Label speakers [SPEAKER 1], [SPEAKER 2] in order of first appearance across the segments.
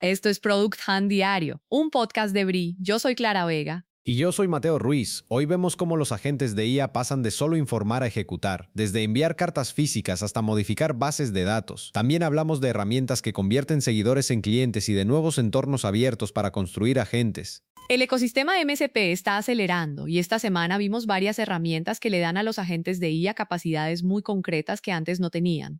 [SPEAKER 1] Esto es Product Hunt Diario, un podcast de Bri. Yo soy Clara Vega.
[SPEAKER 2] Y yo soy Mateo Ruiz. Hoy vemos cómo los agentes de IA pasan de solo informar a ejecutar, desde enviar cartas físicas hasta modificar bases de datos. También hablamos de herramientas que convierten seguidores en clientes y de nuevos entornos abiertos para construir agentes.
[SPEAKER 1] El ecosistema MCP está acelerando y esta semana vimos varias herramientas que le dan a los agentes de IA capacidades muy concretas que antes no tenían.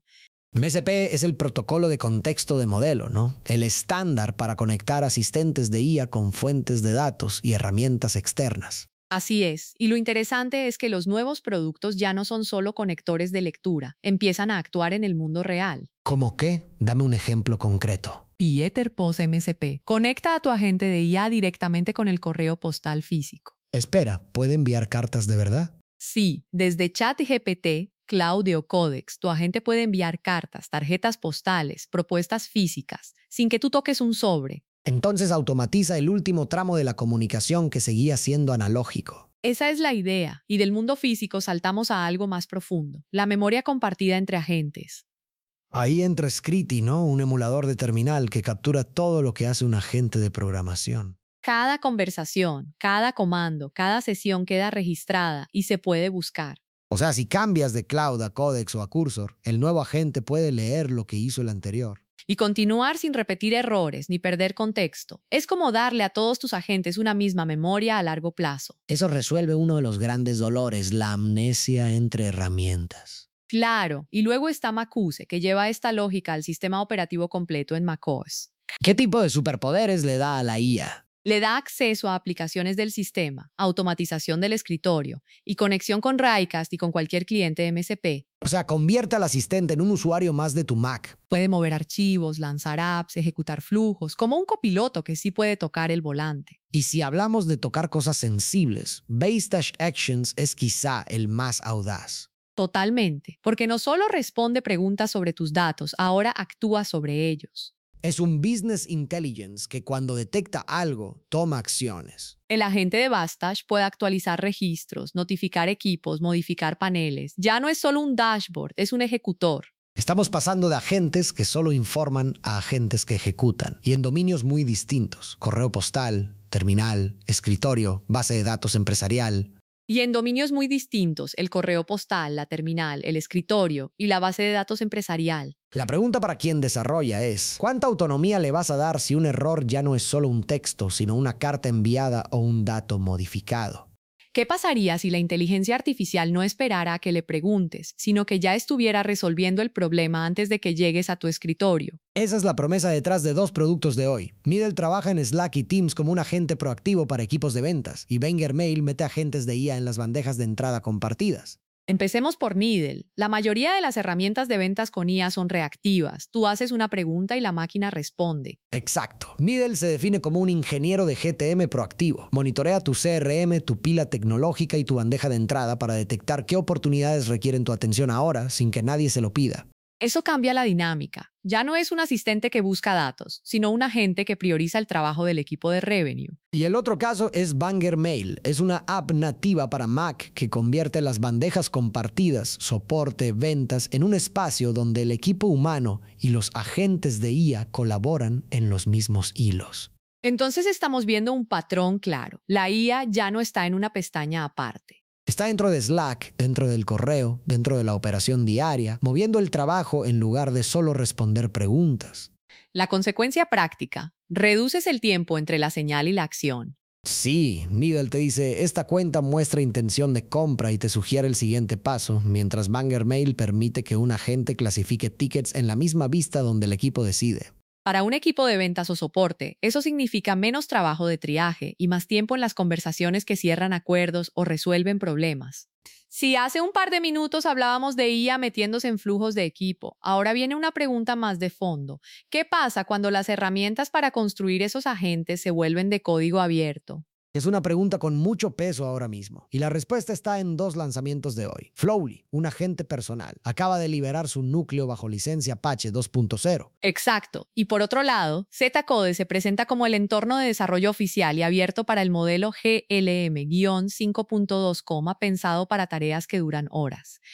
[SPEAKER 3] MCP es el protocolo de contexto de modelo, ¿no? El estándar para conectar asistentes de IA con fuentes de datos y herramientas externas.
[SPEAKER 1] Así es, y lo interesante es que los nuevos productos ya no son solo conectores de lectura, empiezan a actuar en el mundo real.
[SPEAKER 3] ¿Cómo qué? Dame un ejemplo concreto.
[SPEAKER 1] Y Etherpos MCP conecta a tu agente de IA directamente con el correo postal físico.
[SPEAKER 3] Espera, ¿puede enviar cartas de verdad?
[SPEAKER 1] Sí, desde ChatGPT, Claude o Codex, tu agente puede enviar cartas, tarjetas postales, propuestas físicas, sin que tú toques un sobre.
[SPEAKER 3] Entonces automatiza el último tramo de la comunicación que seguía siendo analógico.
[SPEAKER 1] Esa es la idea, y del mundo físico saltamos a algo más profundo, la memoria compartida entre agentes.
[SPEAKER 3] Ahí entra Scritty, ¿no? Un emulador de terminal que captura todo lo que hace un agente de programación.
[SPEAKER 1] Cada conversación, cada comando, cada sesión queda registrada y se puede buscar.
[SPEAKER 3] O sea, si cambias de Cloud a Codex o a Cursor, el nuevo agente puede leer lo que hizo el anterior.
[SPEAKER 1] Y continuar sin repetir errores ni perder contexto. Es como darle a todos tus agentes una misma memoria a largo plazo.
[SPEAKER 3] Eso resuelve uno de los grandes dolores, la amnesia entre herramientas.
[SPEAKER 1] Claro, y luego está Macuse, que lleva esta lógica al sistema operativo completo en macOS.
[SPEAKER 3] ¿Qué tipo de superpoderes le da a la IA?
[SPEAKER 1] Le da acceso a aplicaciones del sistema, automatización del escritorio y conexión con Raicast y con cualquier cliente MCP.
[SPEAKER 3] O sea, convierte al asistente en un usuario más de tu Mac.
[SPEAKER 1] Puede mover archivos, lanzar apps, ejecutar flujos, como un copiloto que sí puede tocar el volante.
[SPEAKER 3] Y si hablamos de tocar cosas sensibles, Base Dash Actions es quizá el más audaz.
[SPEAKER 1] Totalmente, porque no solo responde preguntas sobre tus datos, ahora actúa sobre ellos.
[SPEAKER 3] Es un business intelligence que cuando detecta algo, toma acciones.
[SPEAKER 1] El agente de Bastash puede actualizar registros, notificar equipos, modificar paneles. Ya no es solo un dashboard, es un ejecutor.
[SPEAKER 3] Estamos pasando de agentes que solo informan a agentes que ejecutan, y en dominios muy distintos: correo postal, terminal, escritorio, base de datos empresarial.
[SPEAKER 1] Y en dominios muy distintos, el correo postal, la terminal, el escritorio y la base de datos empresarial.
[SPEAKER 3] La pregunta para quien desarrolla es: ¿cuánta autonomía le vas a dar si un error ya no es solo un texto, sino una carta enviada o un dato modificado?
[SPEAKER 1] ¿Qué pasaría si la inteligencia artificial no esperara a que le preguntes, sino que ya estuviera resolviendo el problema antes de que llegues a tu escritorio?
[SPEAKER 3] Esa es la promesa detrás de dos productos de hoy. Middle trabaja en Slack y Teams como un agente proactivo para equipos de ventas, y Wenger Mail mete agentes de IA en las bandejas de entrada compartidas.
[SPEAKER 1] Empecemos por Needle. La mayoría de las herramientas de ventas con IA son reactivas. Tú haces una pregunta y la máquina responde.
[SPEAKER 3] Exacto. Middle se define como un ingeniero de GTM proactivo. Monitorea tu CRM, tu pila tecnológica y tu bandeja de entrada para detectar qué oportunidades requieren tu atención ahora sin que nadie se lo pida.
[SPEAKER 1] Eso cambia la dinámica. Ya no es un asistente que busca datos, sino un agente que prioriza el trabajo del equipo de revenue.
[SPEAKER 3] Y el otro caso es Wenger Mail. Es una app nativa para Mac que convierte las bandejas compartidas, soporte, ventas, en un espacio donde el equipo humano y los agentes de IA colaboran en los mismos hilos.
[SPEAKER 1] Entonces estamos viendo un patrón claro. La IA ya no está en una pestaña aparte.
[SPEAKER 3] Está dentro de Slack, dentro del correo, dentro de la operación diaria, moviendo el trabajo en lugar de solo responder preguntas.
[SPEAKER 1] La consecuencia práctica: reduces el tiempo entre la señal y la acción.
[SPEAKER 3] Sí, Middle te dice: esta cuenta muestra intención de compra y te sugiere el siguiente paso, mientras Wenger Mail permite que un agente clasifique tickets en la misma vista donde el equipo decide.
[SPEAKER 1] Para un equipo de ventas o soporte, eso significa menos trabajo de triaje y más tiempo en las conversaciones que cierran acuerdos o resuelven problemas. Si hace un par de minutos hablábamos de IA metiéndose en flujos de equipo, ahora viene una pregunta más de fondo. ¿Qué pasa cuando las herramientas para construir esos agentes se vuelven de código abierto?
[SPEAKER 3] Es una pregunta con mucho peso ahora mismo, y la respuesta está en dos lanzamientos de hoy. Flowly, un agente personal, acaba de liberar su núcleo bajo licencia Apache 2.0.
[SPEAKER 1] Exacto. Y por otro lado, Zcode se presenta como el entorno de desarrollo oficial y abierto para el modelo GLM-5.2, pensado para tareas que duran horas.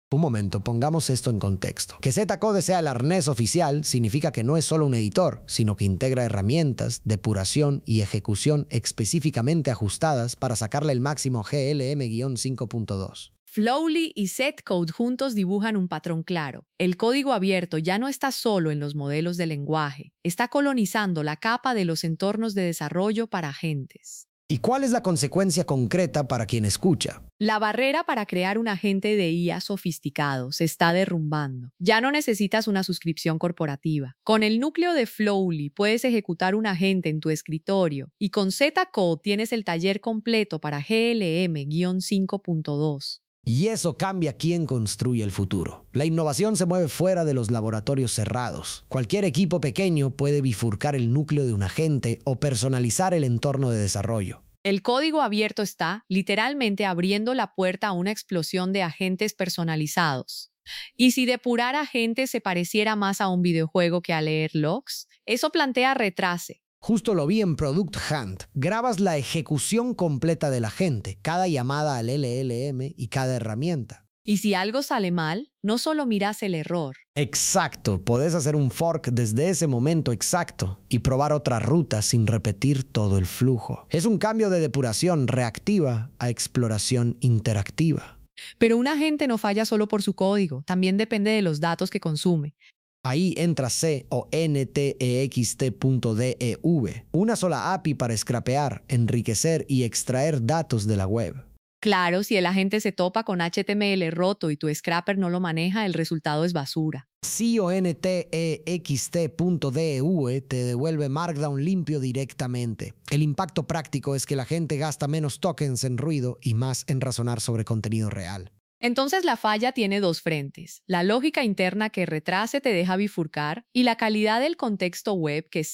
[SPEAKER 3] Un momento, pongamos esto en contexto. Que Z-Code sea el arnés oficial significa que no es solo un editor, sino que integra herramientas, depuración y ejecución específicamente ajustadas para sacarle el máximo GLM-5.2.
[SPEAKER 1] Flowly y Z-Code juntos dibujan un patrón claro. El código abierto ya no está solo en los modelos de lenguaje, está colonizando la capa de los entornos de desarrollo para agentes.
[SPEAKER 3] ¿Y cuál es la consecuencia concreta para quien escucha?
[SPEAKER 1] La barrera para crear un agente de IA sofisticado se está derrumbando. Ya no necesitas una suscripción corporativa. Con el núcleo de Flowly puedes ejecutar un agente en tu escritorio y con Z-Code tienes el taller completo para GLM-5.2.
[SPEAKER 3] Y eso cambia quién construye el futuro. La innovación se mueve fuera de los laboratorios cerrados. Cualquier equipo pequeño puede bifurcar el núcleo de un agente o personalizar el entorno de desarrollo.
[SPEAKER 1] El código abierto está, literalmente, abriendo la puerta a una explosión de agentes personalizados. ¿Y si depurar agentes se pareciera más a un videojuego que a leer logs? Eso plantea retrase.
[SPEAKER 3] Justo lo vi en Product Hunt. Grabas la ejecución completa del agente, cada llamada al LLM y cada herramienta.
[SPEAKER 1] Y si algo sale mal, no solo miras el error.
[SPEAKER 3] Exacto, podés hacer un fork desde ese momento exacto y probar otra ruta sin repetir todo el flujo. Es un cambio de depuración reactiva a exploración interactiva.
[SPEAKER 1] Pero un agente no falla solo por su código, también depende de los datos que consume.
[SPEAKER 3] Ahí entra context.dev, una sola API para scrapear, enriquecer y extraer datos de la web.
[SPEAKER 1] Claro, si el agente se topa con HTML roto y tu scrapper no lo maneja, el resultado es basura.
[SPEAKER 3] context.dev te devuelve Markdown limpio directamente. El impacto práctico es que la gente gasta menos tokens en ruido y más en razonar sobre contenido real.
[SPEAKER 1] Entonces la falla tiene dos frentes, la lógica interna que retrase te deja bifurcar y la calidad del contexto web que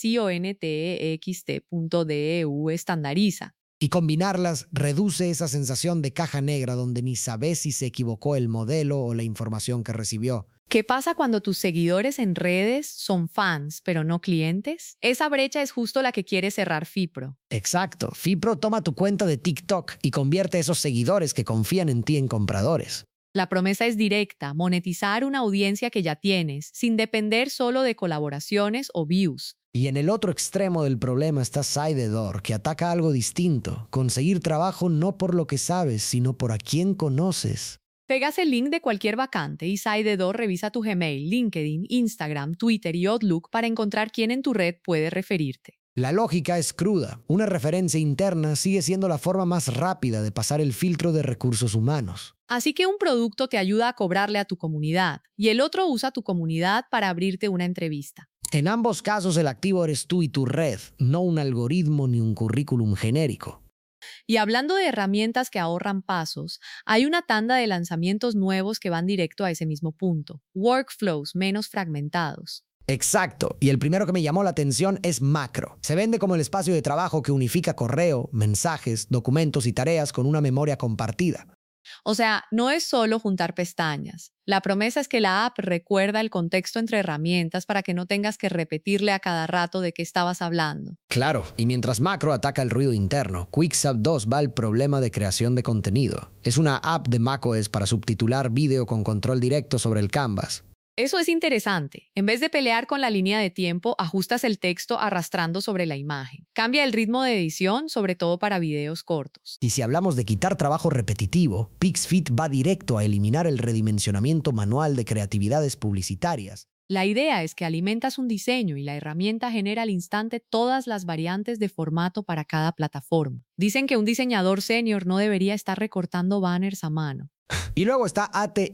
[SPEAKER 1] context.dev estandariza.
[SPEAKER 3] Y combinarlas reduce esa sensación de caja negra donde ni sabes si se equivocó el modelo o la información que recibió.
[SPEAKER 1] ¿Qué pasa cuando tus seguidores en redes son fans, pero no clientes? Esa brecha es justo la que quiere cerrar Fipro.
[SPEAKER 3] Exacto. Fipro toma tu cuenta de TikTok y convierte a esos seguidores que confían en ti en compradores.
[SPEAKER 1] La promesa es directa, monetizar una audiencia que ya tienes, sin depender solo de colaboraciones o views.
[SPEAKER 3] Y en el otro extremo del problema está Sidedor, que ataca algo distinto. Conseguir trabajo no por lo que sabes, sino por a quién conoces.
[SPEAKER 1] Pegas el link de cualquier vacante y Sidedor revisa tu Gmail, LinkedIn, Instagram, Twitter y Outlook para encontrar quién en tu red puede referirte.
[SPEAKER 3] La lógica es cruda. Una referencia interna sigue siendo la forma más rápida de pasar el filtro de recursos humanos.
[SPEAKER 1] Así que un producto te ayuda a cobrarle a tu comunidad y el otro usa tu comunidad para abrirte una entrevista.
[SPEAKER 3] En ambos casos el activo eres tú y tu red, no un algoritmo ni un currículum genérico.
[SPEAKER 1] Y hablando de herramientas que ahorran pasos, hay una tanda de lanzamientos nuevos que van directo a ese mismo punto, workflows menos fragmentados.
[SPEAKER 3] Exacto, y el primero que me llamó la atención es Macro. Se vende como el espacio de trabajo que unifica correo, mensajes, documentos y tareas con una memoria compartida.
[SPEAKER 1] O sea, no es solo juntar pestañas. La promesa es que la app recuerda el contexto entre herramientas para que no tengas que repetirle a cada rato de qué estabas hablando.
[SPEAKER 3] Claro, y mientras Macro ataca el ruido interno, QuickSub 2 va al problema de creación de contenido. Es una app de macOS para subtitular vídeo con control directo sobre el canvas.
[SPEAKER 1] Eso es interesante. En vez de pelear con la línea de tiempo, ajustas el texto arrastrando sobre la imagen. Cambia el ritmo de edición, sobre todo para videos cortos.
[SPEAKER 3] Y si hablamos de quitar trabajo repetitivo, PixFit va directo a eliminar el redimensionamiento manual de creatividades publicitarias.
[SPEAKER 1] La idea es que alimentas un diseño y la herramienta genera al instante todas las variantes de formato para cada plataforma. Dicen que un diseñador senior no debería estar recortando banners a mano.
[SPEAKER 3] Y luego está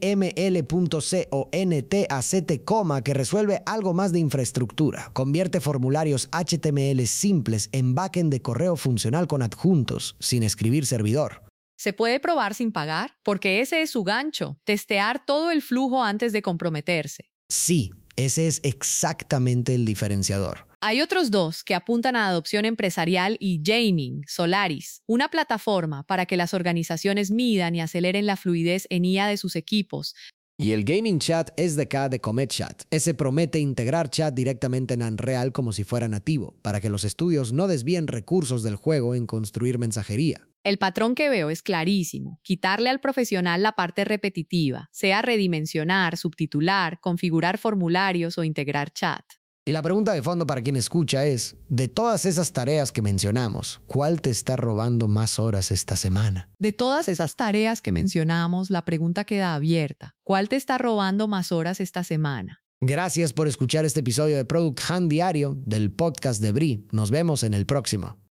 [SPEAKER 3] ATML.CONTAZ, que resuelve algo más de infraestructura. Convierte formularios HTML simples en backend de correo funcional con adjuntos, sin escribir servidor.
[SPEAKER 1] ¿Se puede probar sin pagar? Porque ese es su gancho, testear todo el flujo antes de comprometerse.
[SPEAKER 3] Sí, ese es exactamente el diferenciador.
[SPEAKER 1] Hay otros dos que apuntan a adopción empresarial y Jaining, Solaris, una plataforma para que las organizaciones midan y aceleren la fluidez en IA de sus equipos.
[SPEAKER 3] Y el Gaming Chat SDK de CometChat. Ese promete integrar chat directamente en Unreal como si fuera nativo, para que los estudios no desvíen recursos del juego en construir mensajería.
[SPEAKER 1] El patrón que veo es clarísimo. Quitarle al profesional la parte repetitiva, sea redimensionar, subtitular, configurar formularios o integrar chat.
[SPEAKER 3] Y la pregunta de fondo para quien escucha es, de todas esas tareas que mencionamos, ¿cuál te está robando más horas esta semana?
[SPEAKER 1] De todas esas tareas que mencionamos, la pregunta queda abierta. ¿Cuál te está robando más horas esta semana?
[SPEAKER 3] Gracias por escuchar este episodio de Product Hunt Diario del podcast de Brie. Nos vemos en el próximo.